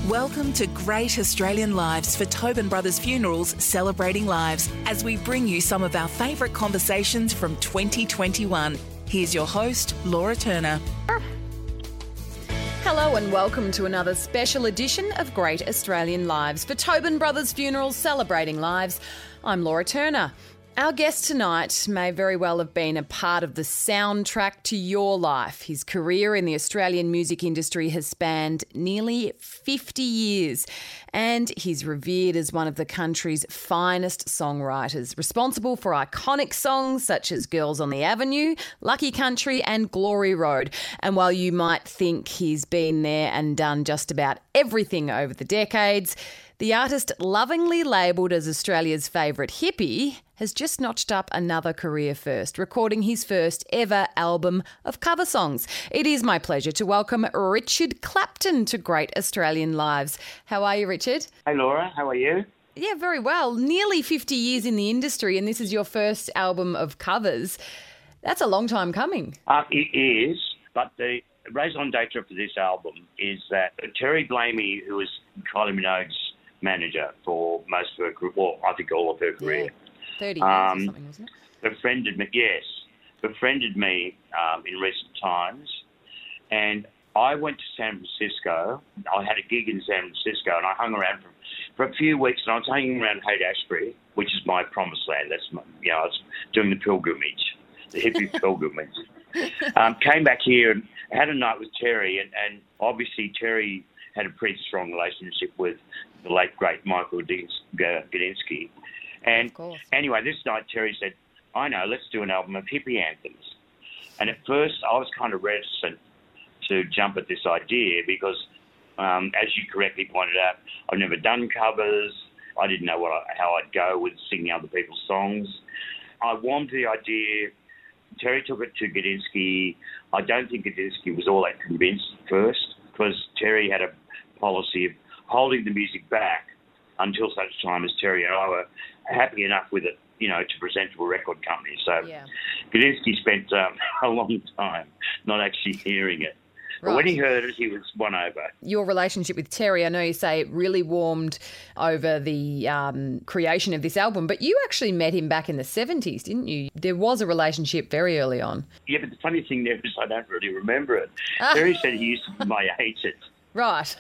Welcome to Great Australian Lives for Tobin Brothers Funerals Celebrating Lives as we bring you some of our favourite conversations from 2021. Here's your host, Laura Turner. Hello and welcome to another special edition of Great Australian Lives for Tobin Brothers Funerals Celebrating Lives. I'm Laura Turner. Our guest tonight may very well have been a part of the soundtrack to your life. His career in the Australian music industry has spanned nearly 50 years and he's revered as one of the country's finest songwriters, responsible for iconic songs such as Girls on the Avenue, Lucky Country and Glory Road. And while you might think he's been there and done just about everything over the decades, the artist, lovingly labelled as Australia's favourite hippie, has just notched up another career first, recording his first ever album of cover songs. It is my pleasure to welcome Richard Clapton to Great Australian Lives. How are you, Richard? Hey, Laura. How are you? Yeah, very well. Nearly 50 years in the industry, and this is your first album of covers. That's a long time coming. It is, but the raison d'etre for this album is that Terry Blamey, who was Kylie Minogue's manager for most of her career, well, I think all of her career. Yeah. 30 years or something, wasn't it? Befriended me in recent times. And I went to San Francisco. I had a gig in San Francisco and I hung around for a few weeks, and I was hanging around Haight-Ashbury, which is my promised land. That's my, I was doing the pilgrimage, the hippie pilgrimage. Came back here and had a night with Terry, and obviously Terry had a pretty strong relationship with the late, great Michael Gudinski. And anyway, this night Terry said, I know, let's do an album of hippie anthems. And at first I was kind of reticent to jump at this idea because, as you correctly pointed out, I've never done covers. I didn't know how I'd go with singing other people's songs. I warmed to the idea. Terry took it to Gudinski. I don't think Gudinski was all that convinced at first because Terry had a policy of holding the music back until such time as Terry and I were happy enough with it, to present to a record company. So Gudinski spent a long time not actually hearing it. Right. But when he heard it, he was won over. Your relationship with Terry, I know you say it really warmed over the creation of this album, but you actually met him back in the 70s, didn't you? There was a relationship very early on. Yeah, but the funny thing there is I don't really remember it. Terry said he used to be my agent. Right.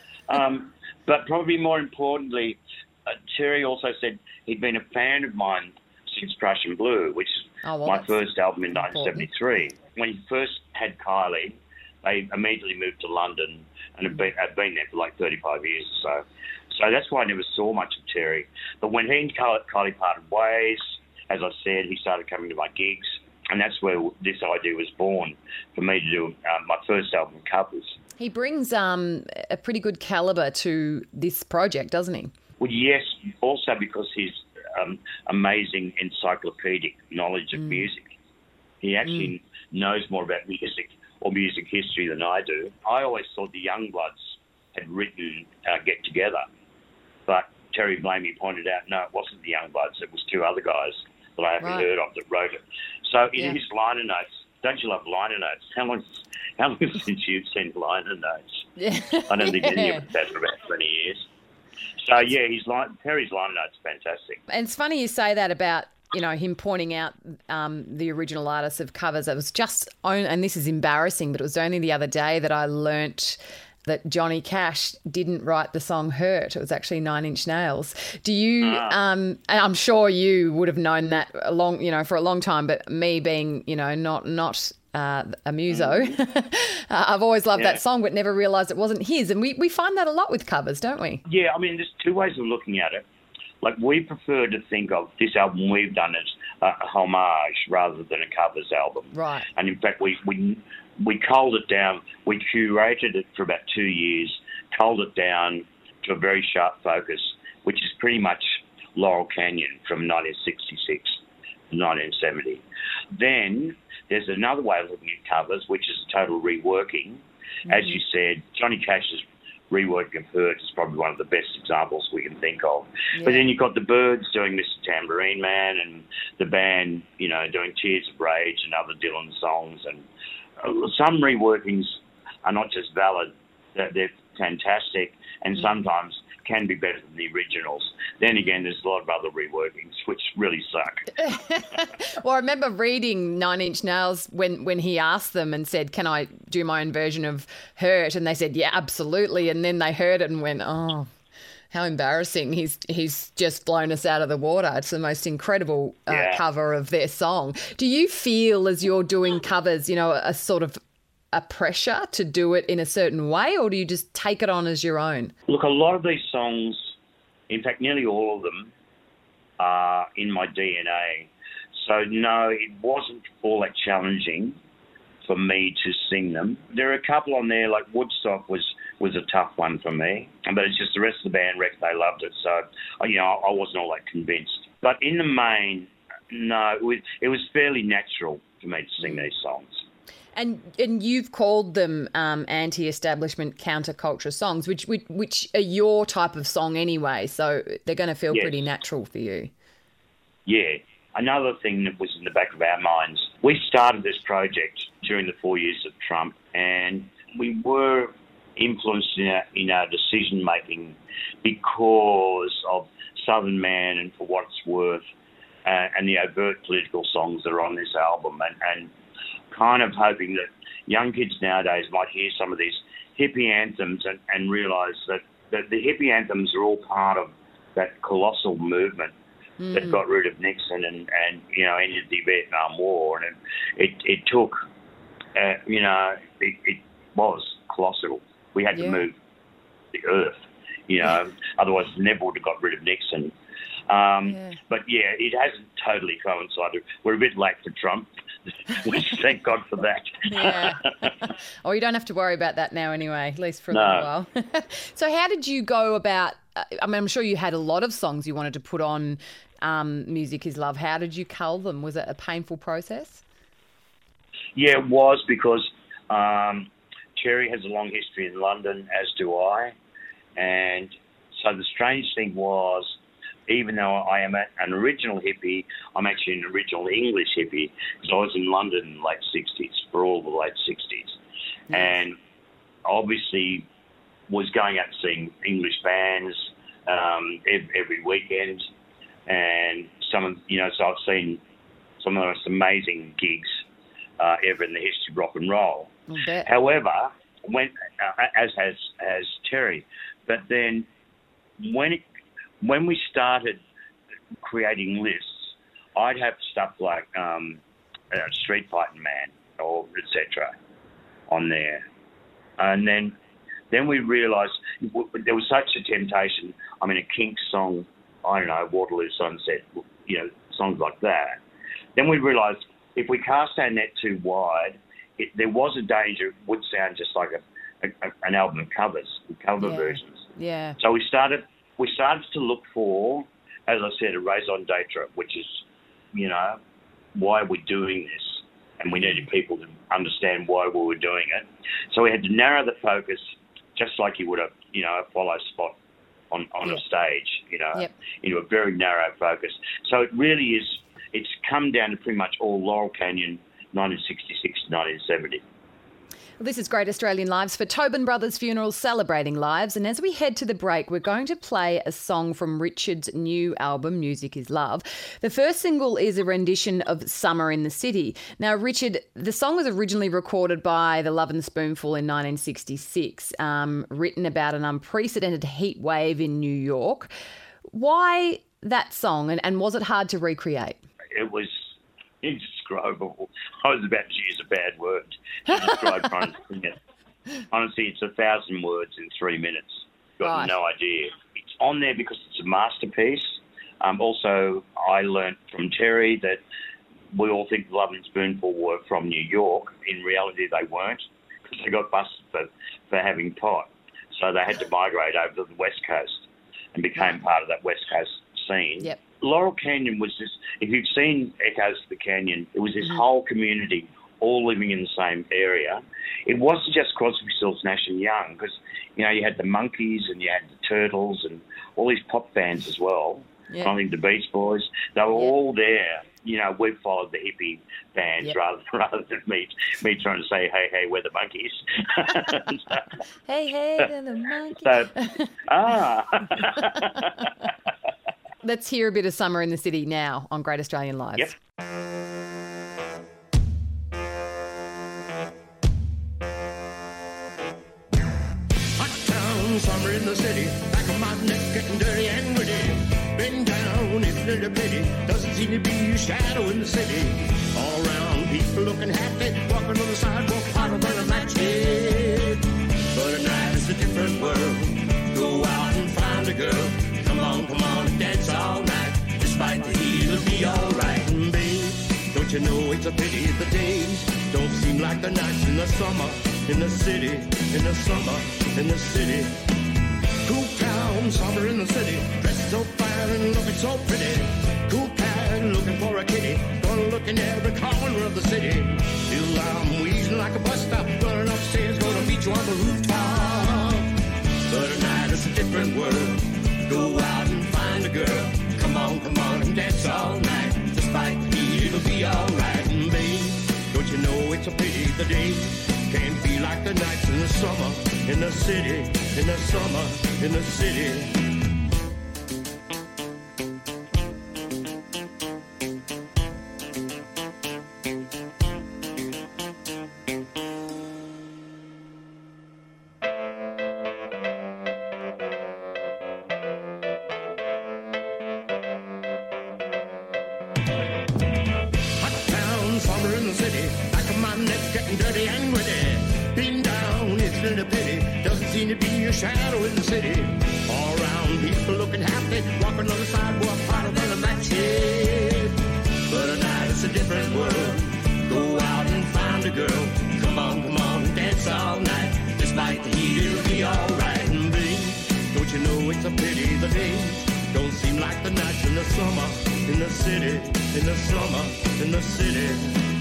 But probably more importantly, Terry also said he'd been a fan of mine since Prussian Blue, which is my first album in 1973. When he first had Kylie, they immediately moved to London and had been there for like 35 years or so. So that's why I never saw much of Terry. But when he and Kylie parted ways, as I said, he started coming to my gigs, and that's where this idea was born for me to do my first album of covers. He brings a pretty good calibre to this project, doesn't he? Well, yes, also because his amazing encyclopedic knowledge of music. He actually knows more about music or music history than I do. I always thought the Youngbloods had written Get Together, but Terry Blamey pointed out, no, it wasn't the Youngbloods, it was two other guys that I haven't heard of that wrote it. So in his liner notes, don't you love liner notes? How long since you've seen liner notes? Yeah. I don't think any of us has for about 20 years. So, yeah, Terry's liner notes are fantastic. And it's funny you say that about, him pointing out the original artists of covers. It was and this is embarrassing, but it was only the other day that I learnt that Johnny Cash didn't write the song Hurt. It was actually Nine Inch Nails. Do you, and I'm sure you would have known that for a long time, but me being, not a muso, I've always loved that song but never realised it wasn't his. And we find that a lot with covers, don't we? Yeah, I mean, there's two ways of looking at it. Like, we prefer to think of this album we've done as a homage rather than a covers album. Right. And in fact, we culled it down. We curated it for about 2 years, culled it down to a very sharp focus, which is pretty much Laurel Canyon from 1966 to 1970. Then there's another way of looking at covers, which is a total reworking. As you said, Johnny Cash's reworking of Hurt is probably one of the best examples we can think of. Yeah. But then you've got the Byrds doing Mr. Tambourine Man and the band, doing Tears of Rage and other Dylan songs. And some reworkings are not just valid, they're fantastic, and sometimes can be better than the originals. Then again, there's a lot of other reworkings which really suck. Well, I remember reading Nine Inch Nails when he asked them and said, "Can I do my own version of Hurt?" And they said, "Yeah, absolutely." And then they heard it and went, "Oh, how embarrassing. He's just blown us out of the water." It's the most incredible cover of their song. Do you feel as you're doing covers, a sort of a pressure to do it in a certain way, or do you just take it on as your own? Look, a lot of these songs, in fact, nearly all of them, are in my DNA. So, no, it wasn't all that challenging for me to sing them. There are a couple on there, like Woodstock was a tough one for me, but it's just the rest of the band reckon they loved it. So, I wasn't all that convinced. But in the main, no, it was fairly natural for me to sing these songs. And you've called them anti-establishment counterculture songs, which are your type of song anyway, so they're going to feel pretty natural for you. Yeah. Another thing that was in the back of our minds, we started this project during the 4 years of Trump, and we were influenced in our decision-making because of Southern Man and For What It's Worth and the overt political songs that are on this album, and kind of hoping that young kids nowadays might hear some of these hippie anthems and realise that the hippie anthems are all part of that colossal movement that got rid of Nixon and ended the Vietnam War. And it took, it was colossal. We had to move the earth, otherwise never would have got rid of Nixon. But, it hasn't totally coincided. We're a bit late for Trump. Thank God for that. Yeah. Oh, you don't have to worry about that now anyway, at least for a little while. So how did you go about, I'm sure you had a lot of songs you wanted to put on Music Is Love. How did you cull them? Was it a painful process? Yeah, it was, because Terry has a long history in London, as do I. And so the strange thing was, even though I am an original hippie, I'm actually an original English hippie, because I was in London in the late 60s, for all the late 60s. And obviously was going out and seeing English bands every weekend. And so I've seen some of the most amazing gigs ever in the history of rock and roll. However, as has Terry, but then when we started creating lists, I'd have stuff like Street Fighting Man or etc. on there, and then we realised there was such a temptation. I mean, a Kinks song, I don't know, Waterloo Sunset, songs like that. Then we realised if we cast our net too wide, there was a danger it would sound just like an album of cover versions. Yeah. So we started to look for, as I said, a raison d'etre, which is, why we're doing this, and we needed people to understand why we were doing it. So we had to narrow the focus, just like you would a follow spot on a stage, into a very narrow focus. So it really is, it's come down to pretty much all Laurel Canyon, 1966 to 1970. Well, this is Great Australian Lives for Tobin Brothers Funerals, celebrating lives. And as we head to the break, we're going to play a song from Richard's new album, Music Is Love. The first single is a rendition of Summer in the City. Now, Richard, the song was originally recorded by the Lovin' Spoonful in 1966, written about an unprecedented heat wave in New York. Why that song, and was it hard to recreate? It was indescribable. I was about to use a bad word to describe trying to sing it. Honestly, it's 1,000 words in 3 minutes. Got no idea. It's on there because it's a masterpiece. Also, I learnt from Terry that we all think the Lovin' Spoonful were from New York. In reality, they weren't, because they got busted for having pot. So they had to migrate over to the West Coast and became part of that West Coast scene. Yep. Laurel Canyon was this, if you've seen Echoes of the Canyon, it was this whole community all living in the same area. It wasn't just Crosby, Stills, Nash and Young, because, you had the Monkees and you had the Turtles and all these pop bands as well. I think the Beach Boys. They were all there. You know, we followed the hippie bands rather than me trying to say, hey, we're the Monkeys. Hey, they're the Monkeys. Let's hear a bit of Summer in the City now on Great Australian Lives. Yep. Summer in the city, back of my neck getting dirty and gritty. Been down, isn't it a pity? Doesn't seem to be a shadow in the city. All around, people looking happy, walking on the sidewalk, hotter than a match head. But at night it's a different world. Go out and find a girl. Come on, and dance all night. Despite the heat, it'll be alright. And babe, don't you know it's a pity the days don't seem like the nights in the summer. In the city, in the summer, in the city. Cool town, summer in the city. Dressed so fine and looking so pretty. Cool cat, looking for a kitty. Gonna look in every corner of the city. Till I'm wheezing like a bus stop. Running upstairs, gonna meet you on the rooftop. But at night it's a different world. Go out and find a girl. Come on, and dance all night. Despite the heat, it'll be alright. And babe, don't you know it's a pity the days can't be like the nights in the summer, in the city, in the summer, in the city. Hot town, summer in the city, back of my neck getting dirty and gritty. Been down, isn't it a pity? Doesn't seem to be a shadow in the city. All around, people looking happy, walking on the sidewalk, hotter than a match head. But at night it's a different world. Go out and find a girl. Come on, and dance all night. Despite the heat, it'll be alright. And babe, don't you know it's a pity the days don't seem like the nights in the summer, in the city, in the summer, in the city.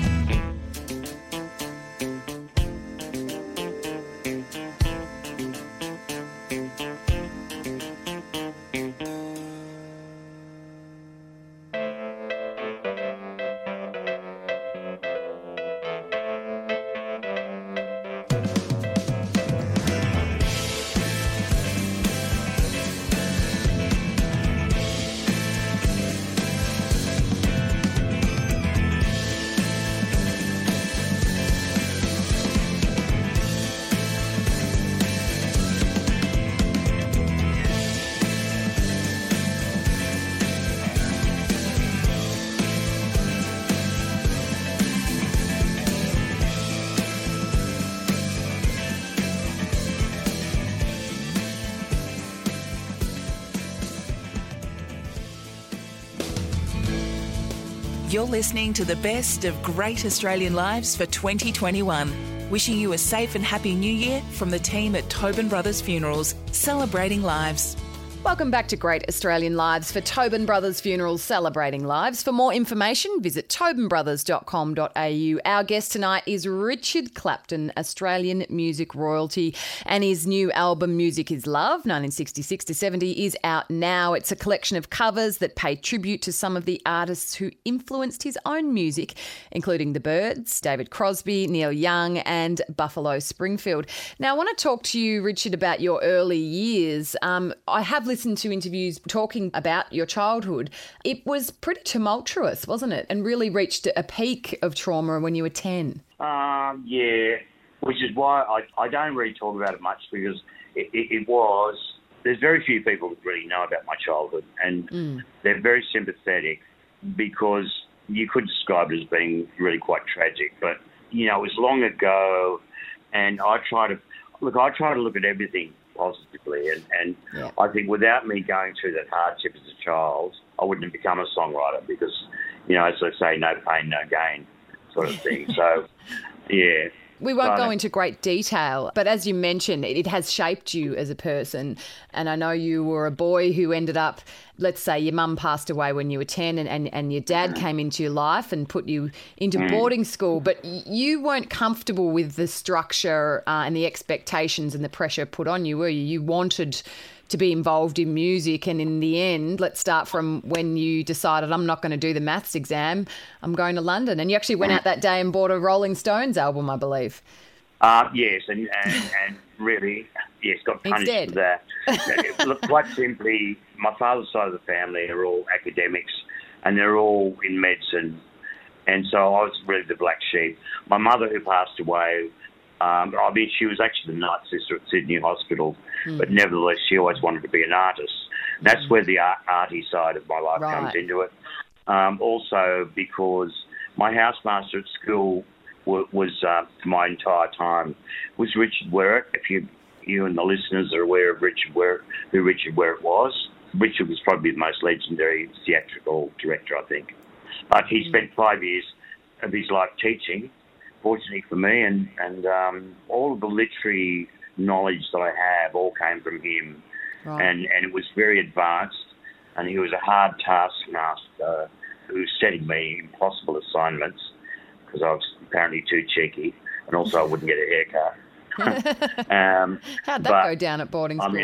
You're listening to the best of Great Australian Lives for 2021. Wishing you a safe and happy new year from the team at Tobin Brothers Funerals, celebrating lives. Welcome back to Great Australian Lives for Tobin Brothers Funerals, celebrating lives. For more information, visit tobinbrothers.com.au. Our guest tonight is Richard Clapton, Australian music royalty, and his new album, Music Is Love, 1966 to 70, is out now. It's a collection of covers that pay tribute to some of the artists who influenced his own music, including The Byrds, David Crosby, Neil Young, and Buffalo Springfield. Now, I want to talk to you, Richard, about your early years. I have listened to interviews talking about your childhood. It was pretty tumultuous, wasn't it? And really reached a peak of trauma when you were 10. Yeah, which is why I don't really talk about it much, because it was... There's very few people that really know about my childhood, and they're very sympathetic because you could describe it as being really quite tragic. But, you know, it was long ago, and I try to look at everything positively, and I think without me going through that hardship as a child, I wouldn't have become a songwriter, because, you know, as I say, no pain, no gain sort of thing. So, yeah. We won't go into great detail, but as you mentioned, it has shaped you as a person. And I know you were a boy who ended up, let's say your mum passed away when you were 10 and your dad came into your life and put you into boarding school, but you weren't comfortable with the structure and the expectations and the pressure put on you, were you? You wanted to be involved in music. And in the end, let's start from when you decided, I'm not going to do the maths exam, I'm going to London. And you actually went out that day and bought a Rolling Stones album, I believe. Yes, and really, yes, got punished for that. Look, quite simply, my father's side of the family are all academics, and they're all in medicine, and so I was really the black sheep. My mother, who passed away, she was actually the night sister at Sydney Hospital, but nevertheless, she always wanted to be an artist. That's where the arty side of my life comes into it. Also, because my housemaster at school was for my entire time was Richard Werrett. If you and the listeners are aware of Richard Werrett, who Richard Werrett was, Richard was probably the most legendary theatrical director, I think. But he spent 5 years of his life teaching, fortunately for me, and all of the literary knowledge that I have all came from him. Right. And it was very advanced, and he was a hard taskmaster who was setting me impossible assignments because I was apparently too cheeky, and also I wouldn't get a haircut. How'd that go down at boarding school?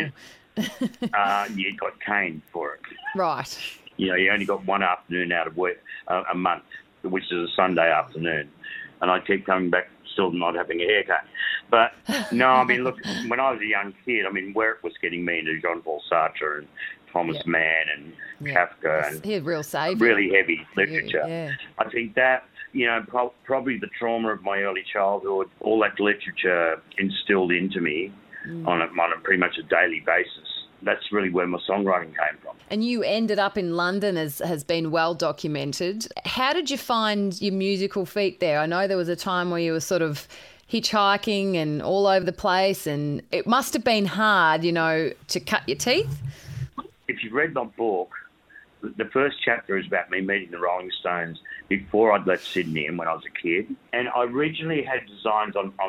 You got caned for it. Right. You know, you only got one afternoon out of work a month, which is a Sunday afternoon, and I keep coming back still not having a haircut. But no, I mean, look, when I was a young kid, I mean, Werrett was getting me into Jean-Paul Sartre and Thomas Mann and Kafka and he real savior. Really heavy literature. Yeah. I think that, you know, probably the trauma of my early childhood, all that literature instilled into me on a pretty much a daily basis. That's really where my songwriting came from. And you ended up in London, as has been well documented. How did you find your musical feet there? I know there was a time where you were sort of hitchhiking and all over the place, and it must have been hard, you know, to cut your teeth. If you've read my book, the first chapter is about me meeting the Rolling Stones before I'd left Sydney and when I was a kid. And I originally had designs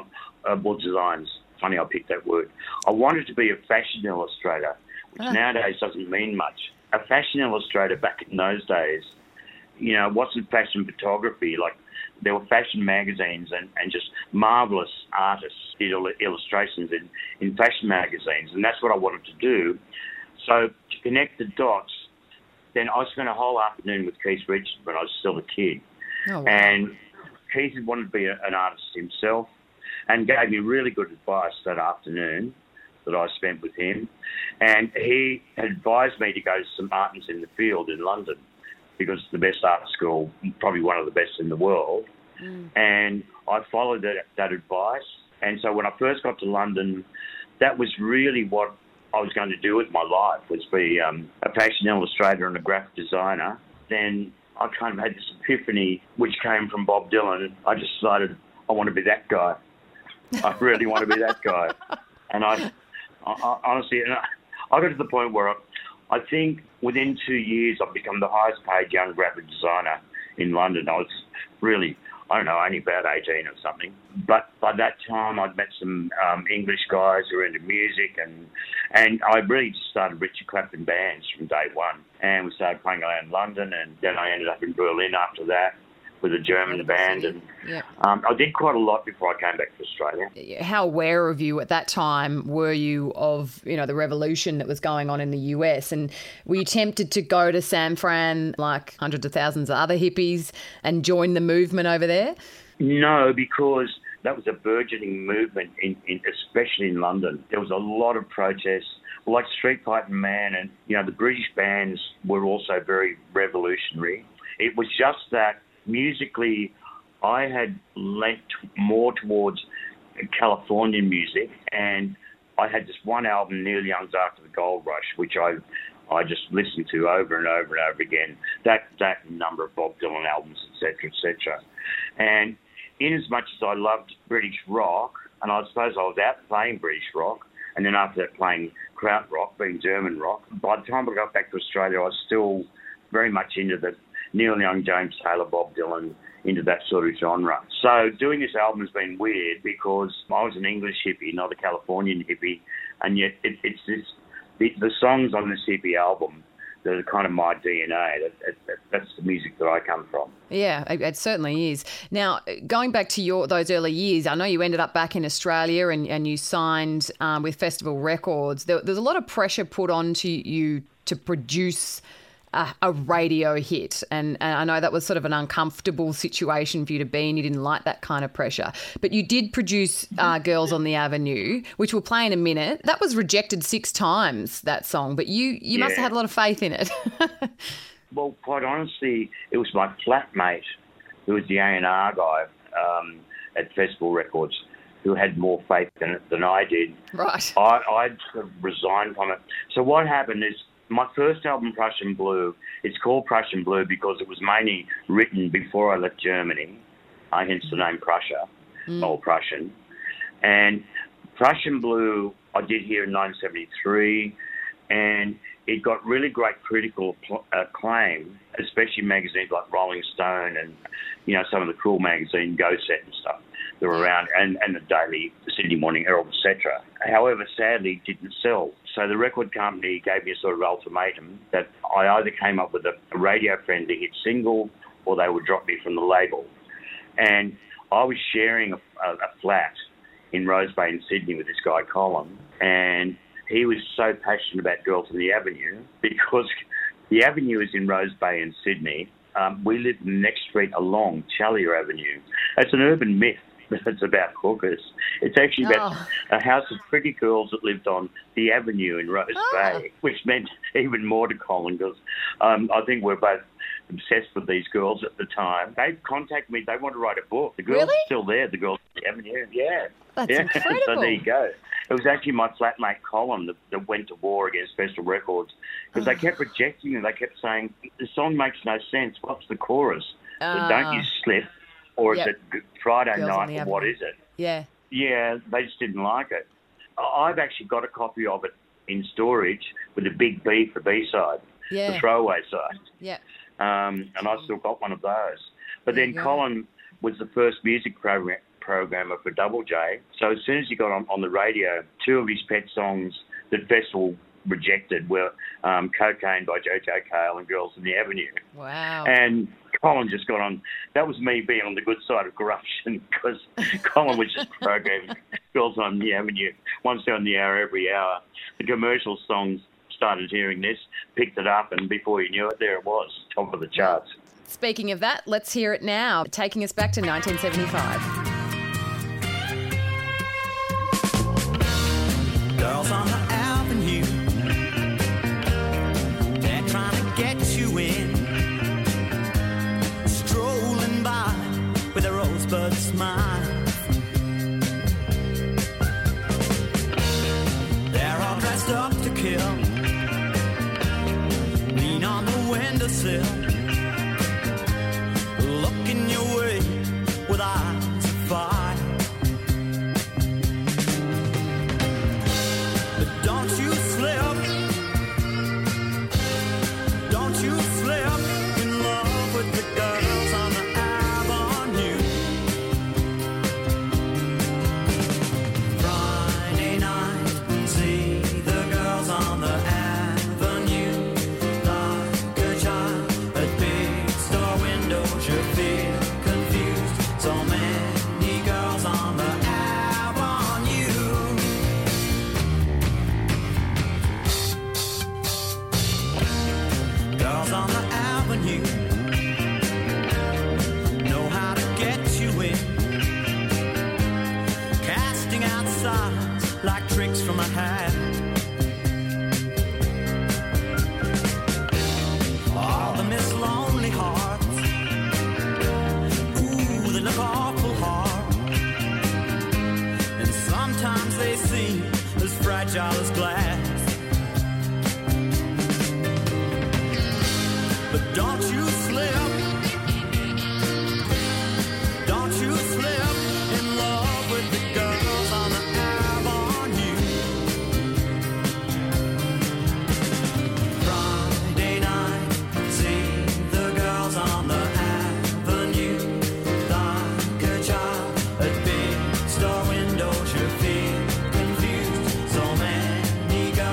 designs. Funny I picked that word. I wanted to be a fashion illustrator, which nowadays doesn't mean much. A fashion illustrator back in those days, you know, it wasn't fashion photography. Like, there were fashion magazines and just marvellous artists did illustrations in fashion magazines, and that's what I wanted to do. So to connect the dots, then I spent a whole afternoon with Keith Richards when I was still a kid. Oh, wow. And Keith wanted to be an artist himself and gave me really good advice that afternoon that I spent with him. And he advised me to go to St Martin's in the Field in London because it's the best art school, probably one of the best in the world. And I followed that advice. And so when I first got to London, that was really what I was going to do with my life, was be a fashion illustrator and a graphic designer. Then I kind of had this epiphany, which came from Bob Dylan. I just decided I want to be that guy. I really want to be that guy. And I honestly, I got to the point where I think within 2 years I've become the highest paid young graphic designer in London. I was really, I don't know, only about 18 or something. But by that time I'd met some English guys who were into music, and I really just started Richard Clapton bands from day one. And we started playing around London, and then I ended up in Berlin after that with a German band. And I did quite a lot before I came back to Australia. How aware of you at that time were you of, you know, the revolution that was going on in the US? And were you tempted to go to San Fran like hundreds of thousands of other hippies and join the movement over there? No, because that was a burgeoning movement, especially in London. There was a lot of protests, like Street Fighting Man, and, you know, the British bands were also very revolutionary. It was just that musically, I had lent more towards Californian music, and I had this one album, Neil Young's After the Gold Rush, which I just listened to over and over and over again. That number of Bob Dylan albums, etc., etc. And in as much as I loved British rock, and I suppose I was out playing British rock, and then after that playing krautrock, being German rock, by the time I got back to Australia, I was still very much into the Neil Young, James Taylor, Bob Dylan, into that sort of genre. So doing this album has been weird because I was an English hippie, not a Californian hippie, and yet it's the songs on this hippie album kind of my DNA. That's the music that I come from. Yeah, it certainly is. Now, going back to those early years, I know you ended up back in Australia and you signed with Festival Records. There's a lot of pressure put onto you to produce a radio hit, and I know that was sort of an uncomfortable situation for you to be in. You didn't like that kind of pressure, but you did produce Girls on the Avenue, which we'll play in a minute. That was rejected 6 times, that song, but you must have had a lot of faith in it. Well, quite honestly, it was my flatmate, who was the A&R guy at Festival Records, who had more faith in it than I did. Right. I sort of resigned from it. So what happened is, my first album, Prussian Blue, it's called Prussian Blue because it was mainly written before I left Germany, hence the name Prussia, or Prussian. And Prussian Blue I did here in 1973, and it got really great critical acclaim, especially magazines like Rolling Stone and, some of the cool magazine, Go Set and stuff that were around, and the Daily, the Sydney Morning Herald, etc. However, sadly, it didn't sell. So the record company gave me a sort of ultimatum that I either came up with a radio-friendly hit single or they would drop me from the label. And I was sharing a flat in Rose Bay in Sydney with this guy, Colin, and he was so passionate about Girls on the Avenue because the Avenue is in Rose Bay in Sydney. We live in the next street along Challier Avenue. It's an urban myth. It's about hookers. It's actually about a house of pretty girls that lived on the avenue in Rose Bay, which meant even more to Colin because I think we're both obsessed with these girls at the time. They contacted me. They want to write a book. The girls are still there, the girls on the avenue. Yeah. That's incredible. So there you go. It was actually my flatmate Colin that went to war against Festival Records because they kept rejecting it. They kept saying, the song makes no sense. What's the chorus? Don't you slip? Or is it Friday Girls night, or what is it? Yeah. Yeah, they just didn't like it. I've actually got a copy of it in storage with a big B for B-side, the throwaway side. Yeah. And I still got one of those. But then Colin was the first music programmer for Double J. So as soon as he got on the radio, 2 of his pet songs that Festival rejected were Cocaine by JJ Cale and Girls on the Avenue. Wow. And Colin just got on. That was me being on the good side of corruption because Colin was just programming Girls on the Avenue once on the hour every hour. The commercial songs started hearing this, picked it up, and before you knew it, there it was, top of the charts. Speaking of that, let's hear it now, taking us back to 1975. Girls on the Avenue, they're trying to get you in. Strolling by with a rosebud smile. They're all dressed up to kill. Lean on the windowsill, looking your way with eyes of fire. But don't you slip, don't you slip in love with the girls on the Avenue. Friday night, see the girls on the Avenue. Like a child at big store windows, you feel confused. So many girls on the Avenue. Girls on the Avenue know how to get you in, casting out signs like tricks from a hat. All the Miss Lonely Hearts, ooh, they look awful hard, and sometimes they seem as fragile as glass. But don't you slip, don't you slip in love with the girls on the Avenue. Friday night, see the girls on the Avenue. Like a child at big store windows, you feel confused. So many girls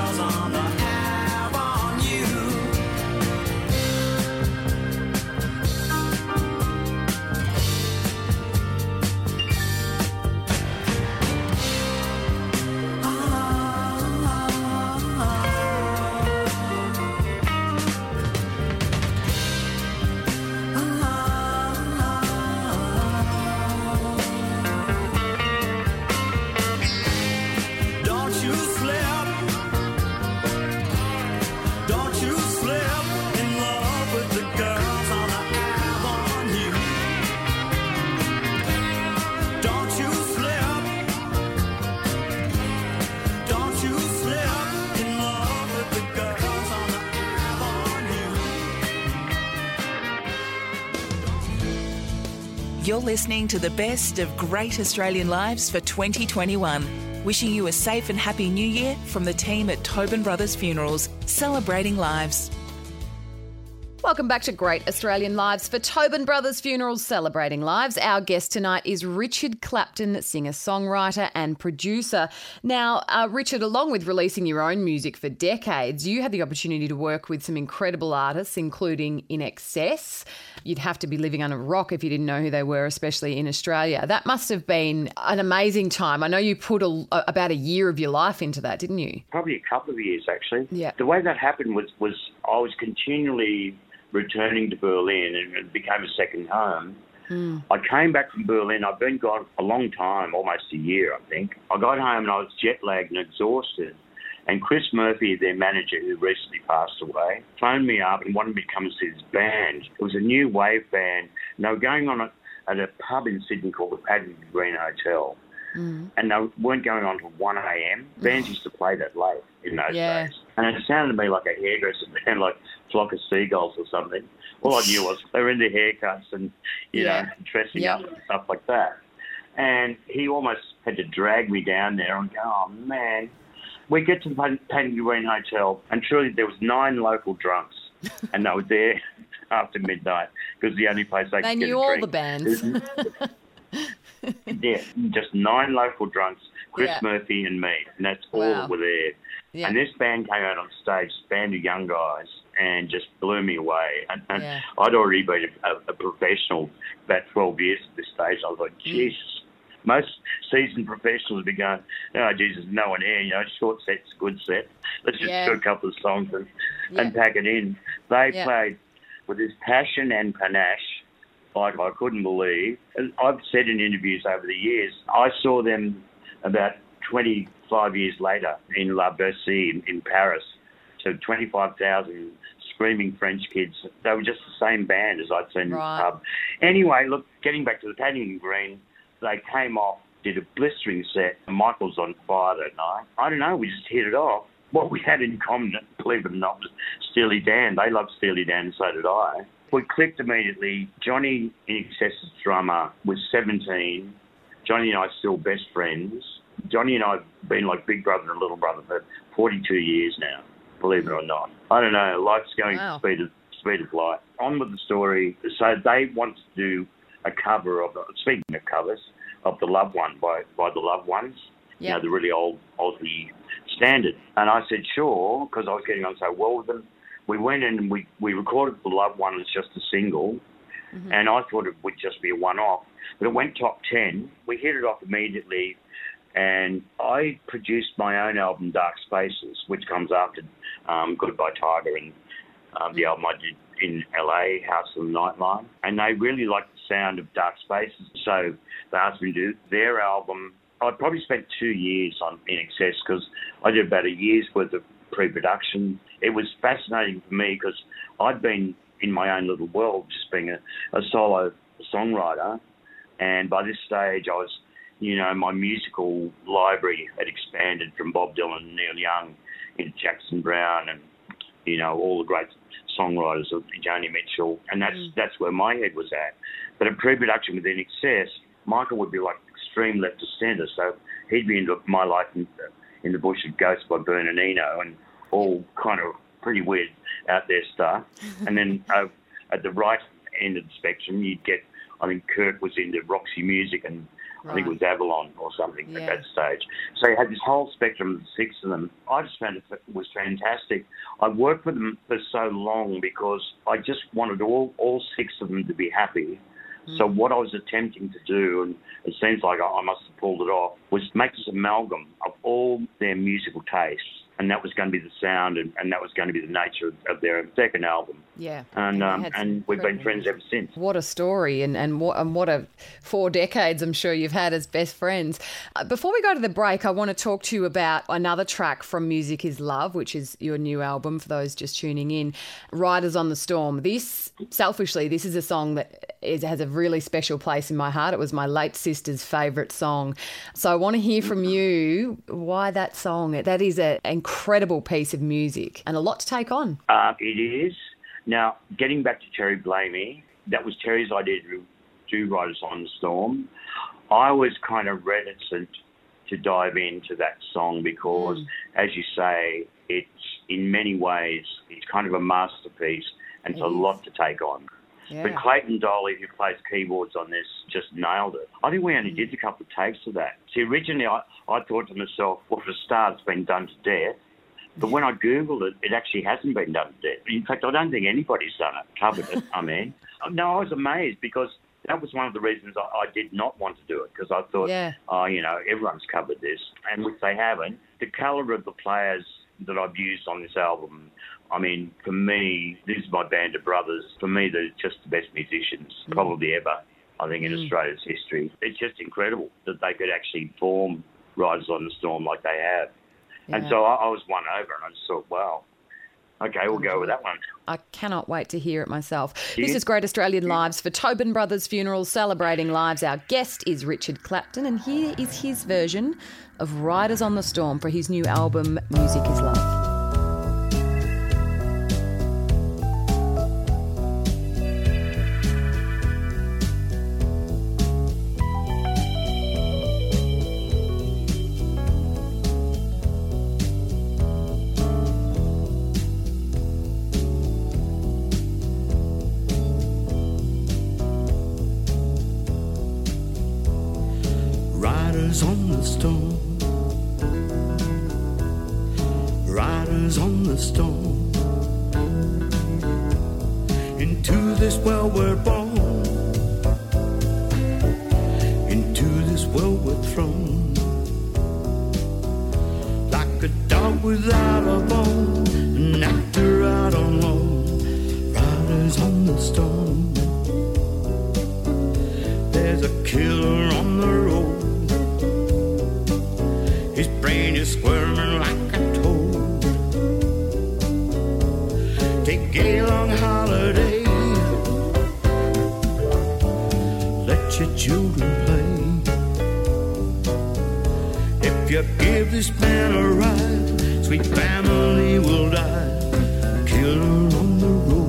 You're listening to the best of Great Australian Lives for 2021. Wishing you a safe and happy new year from the team at Tobin Brothers Funerals, celebrating lives. Welcome back to Great Australian Lives for Tobin Brothers Funerals, celebrating lives. Our guest tonight is Richard Clapton, singer-songwriter and producer. Now, Richard, along with releasing your own music for decades, you had the opportunity to work with some incredible artists, including INXS. You'd have to be living under a rock if you didn't know who they were, especially in Australia. That must have been an amazing time. I know you put about a year of your life into that, didn't you? Probably a couple of years, actually. Yeah. The way that happened was I was continually returning to Berlin, and it became a second home. I came back from Berlin. I've been gone a long time, almost a year, I think. I got home and I was jet-lagged and exhausted. And Chris Murphy, their manager, who recently passed away, phoned me up and wanted me to come and see his band. It was a new wave band, and they were going on at a pub in Sydney called the Paddington Green Hotel. And they weren't going on till 1 a.m. Bands used to play that late in those days. And it sounded to me like a hairdresser band, like Flock of Seagulls or something. All I knew was they were into haircuts and, you know, dressing up and stuff like that. And he almost had to drag me down there and go, oh, man. We get to the Paddington Green Hotel, and truly there was 9 local drunks, and they were there after midnight because the only place they could get a drink. They knew all the bands. Yeah, just 9 local drunks, Chris Murphy and me, and that's all that were there. Yeah. And this band came out on stage, this band of young guys, and just blew me away. And I'd already been a professional about 12 years at this stage. I was like, Jesus. Most seasoned professionals would be going, oh, Jesus, no one here, you know, short set's a good set. Let's just do a couple of songs and pack it in. They played with this passion and panache like I couldn't believe. And I've said in interviews over the years, I saw them about 25 years later in La Bercy in Paris. So 25,000 screaming French kids. They were just the same band as I'd seen in the pub. Anyway, look, getting back to the Paddington Green, they came off, did a blistering set. Michael's on fire that night. I don't know, we just hit it off. What we had in common, believe it or not, was Steely Dan. They loved Steely Dan, and so did I. We clicked immediately. Johnny INXS's drummer was 17. Johnny and I are still best friends. Johnny and I have been like big brother and little brother for 42 years now, believe it or not. I don't know, life's going at the speed of light. On with the story. So they wanted to do a cover of, speaking of covers, of The Loved One by The Loved Ones, you know, the really old Aussie standard. And I said, sure, because I was getting on so well with them. We went in and we recorded The Loved One as just a single, and I thought it would just be a one-off. But it went top 10. We hit it off immediately, and I produced my own album, Dark Spaces, which comes after Goodbye Tiger and the album I did in LA, House of the Nightline. And they really liked the sound of Dark Spaces, so they asked me to do their album. I probably spent 2 years on INXS because I did about a year's worth of pre-production. It was fascinating for me because I'd been in my own little world, just being a solo songwriter. And by this stage, I was, you know, my musical library had expanded from Bob Dylan and Neil Young into Jackson Browne and, you know, all the great songwriters of Joni Mitchell. And that's where my head was at. But in pre-production with INXS, Michael would be like extreme left of centre. So he'd be into My Life in the Bush of Ghosts by Bernard Eno and all kind of pretty weird out there stuff. And then at the right end of the spectrum, you'd get, I think Kurt was into Roxy Music and I think it was Avalon or something at that stage. So you had this whole spectrum of 6 of them. I just found it was fantastic. I worked with them for so long because I just wanted all 6 of them to be happy. So what I was attempting to do, and it seems like I must have pulled it off, was make this amalgam of all their musical tastes. And that was going to be the sound, and that was going to be the nature of their second album. Yeah. And we've been friends ever since. What a story, and what a 4 decades I'm sure you've had as best friends. Before we go to the break, I want to talk to you about another track from Music Is Love, which is your new album for those just tuning in, Riders on the Storm. Selfishly, this is a song that has a really special place in my heart. It was my late sister's favourite song. So I want to hear from you why that song. That is an incredible piece of music and a lot to take on. It is. Now, getting back to Terry Blamey, that was Terry's idea to do Riders on the Storm, I was kind of reticent to dive into that song because, as you say, it's in many ways, it's kind of a masterpiece and it's a lot to take on. Yeah. But Clayton Doley, who plays keyboards on this, just nailed it. I think we only did a couple of takes of that. See, originally I thought to myself, well, for a start, it's been done to death. But when I Googled it, it actually hasn't been done to death. In fact, I don't think anybody's done it, covered it, I mean. No, I was amazed because that was one of the reasons I did not want to do it, because I thought, everyone's covered this, and which they haven't. The calibre of the players that I've used on this album, I mean, for me, this is my band of brothers. For me, they're just the best musicians probably ever, I think, in Australia's history. It's just incredible that they could actually form Riders on the Storm like they have. Yeah. And so I was won over and I just thought, wow, okay, we'll go with that one. I cannot wait to hear it myself. This is Great Australian Lives for Tobin Brothers Funerals, celebrating lives. Our guest is Richard Clapton, and here is his version of Riders on the Storm for his new album, Music is Love. Riders on the storm, riders on the storm. Into this world we're born, into this world we're thrown. Like a dog without a bone, an actor out on loan. Riders on the storm. There's a killer on the road. His brain is squirming like a toad. Take a long holiday, let your children play. If you give this man a ride, sweet family will die. Killer on the road.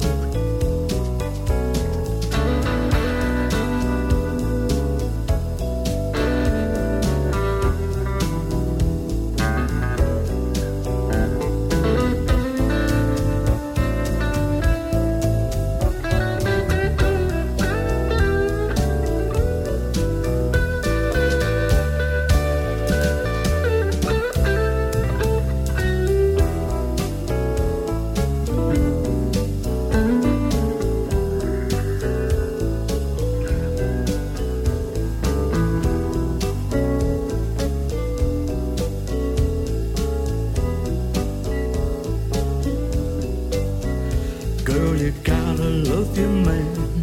Girl, you gotta love your man.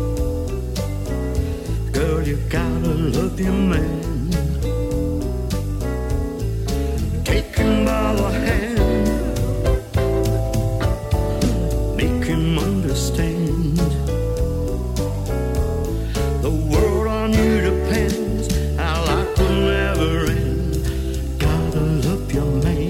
Girl, you gotta love your man. Take him by the hand, make him understand. The world on you depends, our life will never end. Gotta love your man.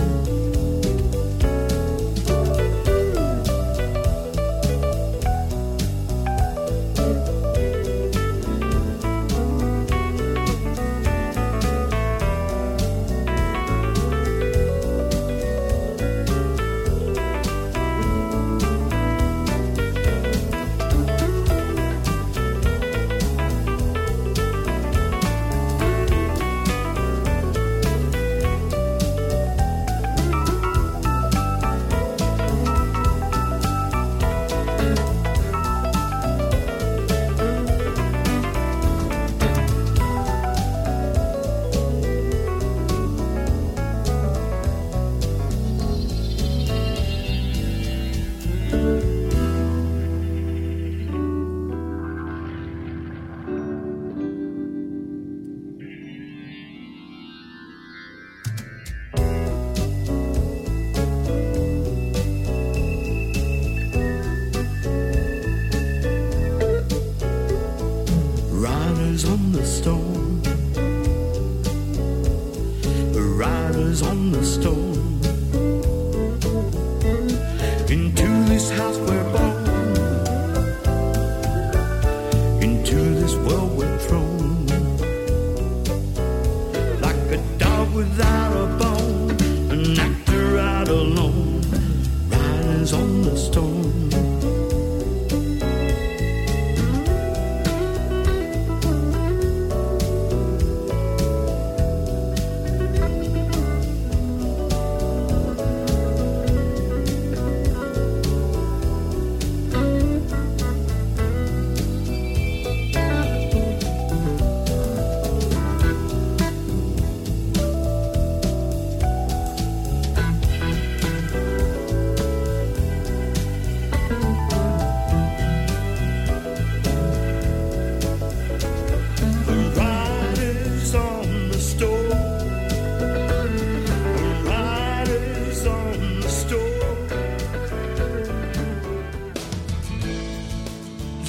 Riders on the storm, riders on the storm. Into this house we're born, into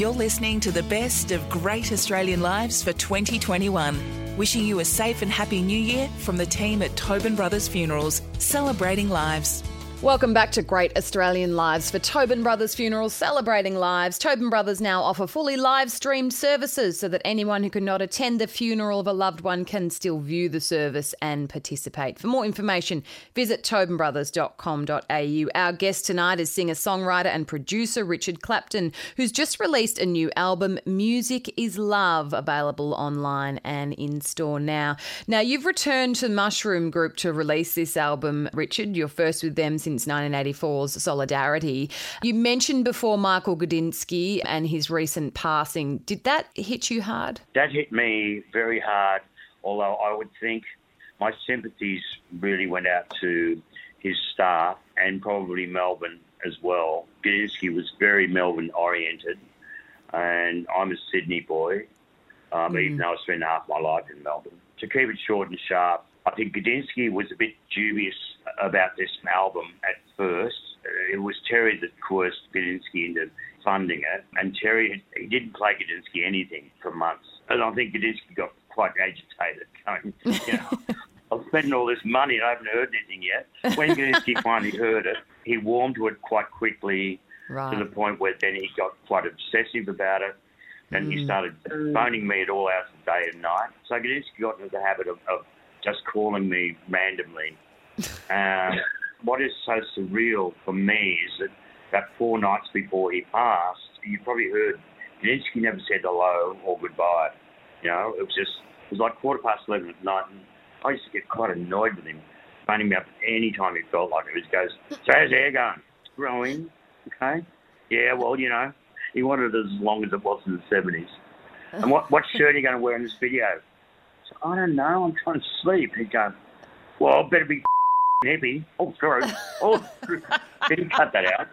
You're listening to the best of Great Australian Lives for 2021. Wishing you a safe and happy new year from the team at Tobin Brothers Funerals, celebrating lives. Welcome back to Great Australian Lives for Tobin Brothers Funerals, celebrating lives. Tobin Brothers now offer fully live-streamed services so that anyone who could not attend the funeral of a loved one can still view the service and participate. For more information, visit tobinbrothers.com.au. Our guest tonight is singer-songwriter and producer Richard Clapton, who's just released a new album, Music is Love, available online and in-store now. Now, you've returned to Mushroom Group to release this album, Richard. You're first with them since 1984's Solidarity. You mentioned before Michael Gudinski and his recent passing. Did that hit you hard? That hit me very hard, although I would think my sympathies really went out to his staff and probably Melbourne as well. Gudinski was very Melbourne-oriented, and I'm a Sydney boy, even though I spent half my life in Melbourne. To keep it short and sharp, I think Gudinski was a bit dubious about this album at first. It was Terry that coerced Gudinski into funding it, and Terry, he didn't play Gudinski anything for months. And I think Gudinski got quite agitated, going, I'm spending all this money and I haven't heard anything yet. When Gudinski finally heard it, he warmed to it quite quickly, to the point where then he got quite obsessive about it. And he started phoning me at all hours of the day and night. So Gudinski got into the habit of just calling me randomly. What is so surreal for me is that about 4 nights before he passed, you probably heard Gudinski never said hello or goodbye. It was like 11:15 at night, and I used to get quite annoyed with him, phoning me up any time he felt like it. He goes, so how's hair going? It's growing, okay? Yeah, well, he wanted it as long as it was in the 70s. And what shirt are you going to wear in this video? So, I don't know, I'm trying to sleep. He'd go, well, I better be hippie. Oh, sorry. Oh, didn't cut that out.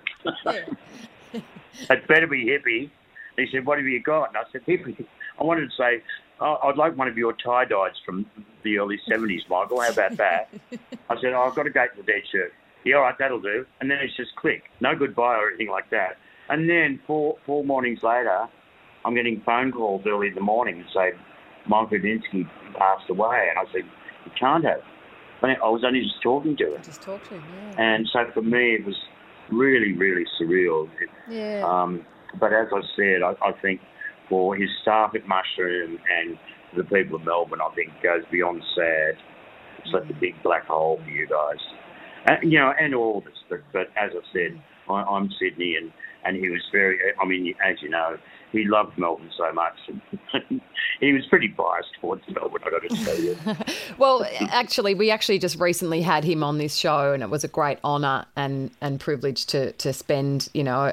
It better be hippie. He said, what have you got? And I said, hippie. I wanted to say, I'd like one of your tie-dyes from the early 70s, Michael. How about that? I said, I've got a Gate to the Dead shirt. Yeah, all right, that'll do. And then it's just click. No goodbye or anything like that. And then four mornings later, I'm getting phone calls early in the morning and say, Michael Gudinski passed away. And I said, you can't have. I was only just talking to him. Just talk to him, yeah. And so for me, it was really, really surreal. But as I said, I think for his staff at Mushroom and the people of Melbourne, I think it goes beyond sad. It's like a big black hole for you guys. And, and all of us. But as I said, I'm Sydney, and he was very, as you know, he loved Melbourne so much. He was pretty biased towards Melbourne, I've got to tell you. Well, we actually just recently had him on this show, and it was a great honour and privilege to spend,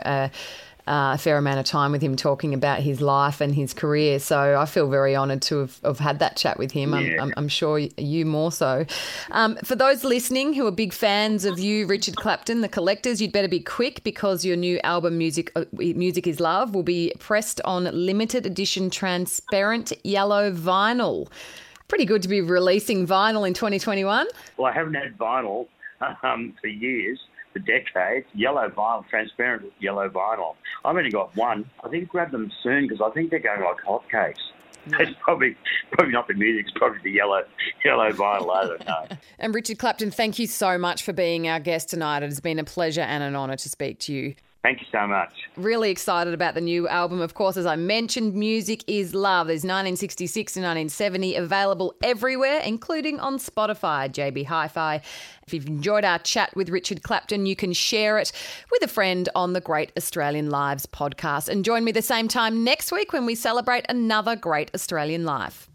a fair amount of time with him talking about his life and his career. So I feel very honoured to have had that chat with him. Yeah. I'm sure you more so. For those listening who are big fans of you, Richard Clapton, the collectors, you'd better be quick because your new album, Music is Love, will be pressed on limited edition transparent yellow vinyl. Pretty good to be releasing vinyl in 2021. Well, I haven't had vinyl for years. Decades, yellow vinyl, transparent yellow vinyl. I've only got one. I think grab them soon because I think they're going like hotcakes. Yeah. It's probably not the music, it's probably the yellow vinyl, I don't know. And Richard Clapton, thank you so much for being our guest tonight. It has been a pleasure and an honour to speak to you. Thank you so much. Really excited about the new album. Of course, as I mentioned, Music is Love. There's 1966 to 1970 available everywhere, including on Spotify, JB Hi-Fi. If you've enjoyed our chat with Richard Clapton, you can share it with a friend on the Great Australian Lives podcast. And join me the same time next week when we celebrate another Great Australian Life.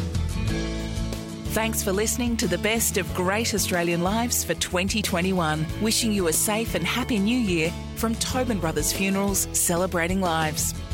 Thanks for listening to the best of Great Australian Lives for 2021. Wishing you a safe and happy new year from Tobin Brothers Funerals, celebrating lives.